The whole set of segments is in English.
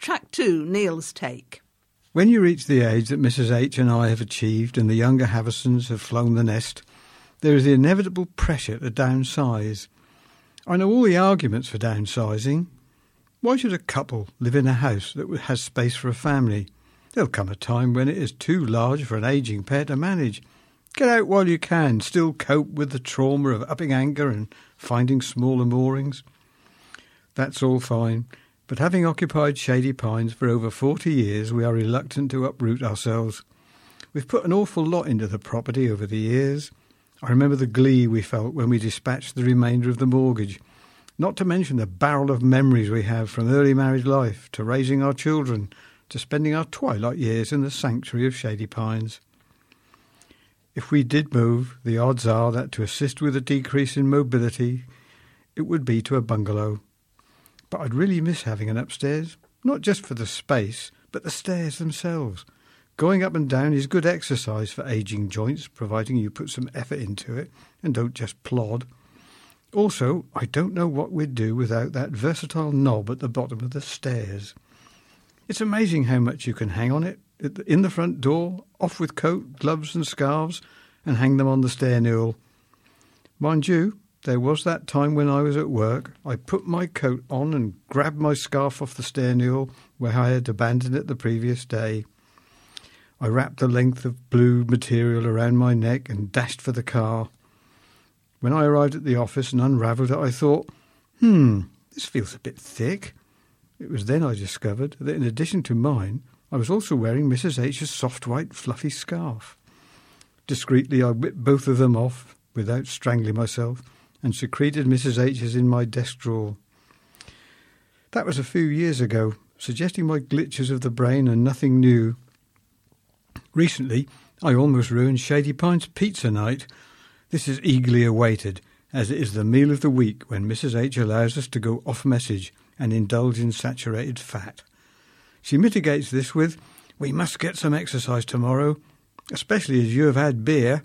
Track 2, Neil's take. When you reach the age that Mrs. H and I have achieved and the younger Haversons have flown the nest, there is the inevitable pressure to downsize. I know all the arguments for downsizing. Why should a couple live in a house that has space for a family? There'll come a time when it is too large for an ageing pair to manage. Get out while you can, still cope with the trauma of upping anchor and finding smaller moorings. That's all fine, but having occupied Shady Pines for over 40 years, we are reluctant to uproot ourselves. We've put an awful lot into the property over the years. I remember the glee we felt when we dispatched the remainder of the mortgage, not to mention the barrel of memories we have from early married life to raising our children to spending our twilight years in the sanctuary of Shady Pines. If we did move, the odds are that to assist with a decrease in mobility, it would be to a bungalow. But I'd really miss having an upstairs, not just for the space, but the stairs themselves. Going up and down is good exercise for ageing joints, providing you put some effort into it and don't just plod. Also, I don't know what we'd do without that versatile knob at the bottom of the stairs. It's amazing how much you can hang on it. In the front door, off with coat, gloves and scarves, and hang them on the stair newel. Mind you, there was that time when I was at work. I put my coat on and grabbed my scarf off the stair newel where I had abandoned it the previous day. I wrapped a length of blue material around my neck and dashed for the car. When I arrived at the office and unravelled it, I thought, this feels a bit thick. It was then I discovered that in addition to mine, I was also wearing Mrs. H's soft white fluffy scarf. Discreetly I whipped both of them off without strangling myself and secreted Mrs. H's in my desk drawer. That was a few years ago, suggesting my glitches of the brain and nothing new. Recently, I almost ruined Shady Pines pizza night. This is eagerly awaited, as it is the meal of the week when Mrs. H allows us to go off message and indulge in saturated fat. She mitigates this with, "We must get some exercise tomorrow, especially as you have had beer."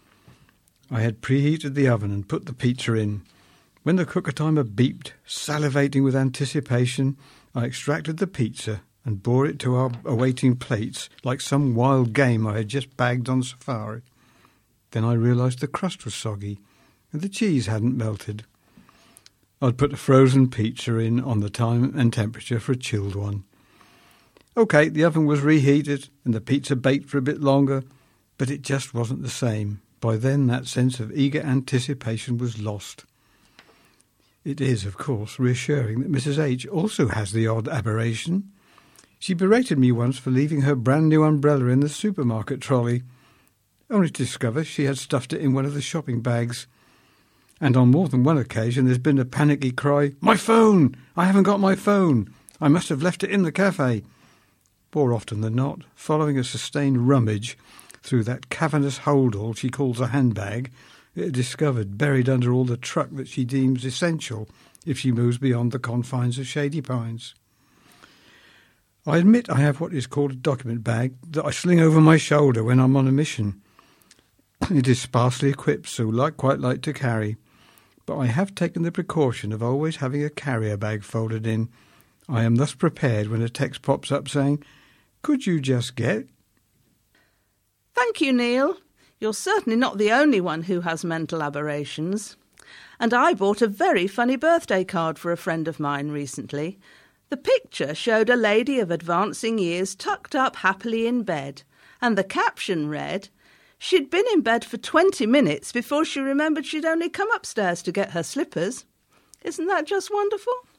I had preheated the oven and put the pizza in. When the cooker timer beeped, salivating with anticipation, I extracted the pizza and bore it to our awaiting plates like some wild game I had just bagged on safari. Then I realised the crust was soggy and the cheese hadn't melted. I'd put the frozen pizza in on the time and temperature for a chilled one. OK, the oven was reheated and the pizza baked for a bit longer, but it just wasn't the same. By then that sense of eager anticipation was lost. It is, of course, reassuring that Mrs. H also has the odd aberration. She berated me once for leaving her brand new umbrella in the supermarket trolley, only to discover she had stuffed it in one of the shopping bags. And on more than one occasion there's been a panicky cry, "My phone! I haven't got my phone! I must have left it in the cafe." More often than not, following a sustained rummage through that cavernous hold-all she calls a handbag, it is discovered buried under all the truck that she deems essential if she moves beyond the confines of Shady Pines. I admit I have what is called a document bag that I sling over my shoulder when I'm on a mission. It is sparsely equipped, so quite light to carry, but I have taken the precaution of always having a carrier bag folded in. I am thus prepared when a text pops up saying, "Could you just get?" Thank you, Neil. You're certainly not the only one who has mental aberrations. And I bought a very funny birthday card for a friend of mine recently. The picture showed a lady of advancing years tucked up happily in bed, and the caption read, "She'd been in bed for 20 minutes before she remembered she'd only come upstairs to get her slippers." Isn't that just wonderful?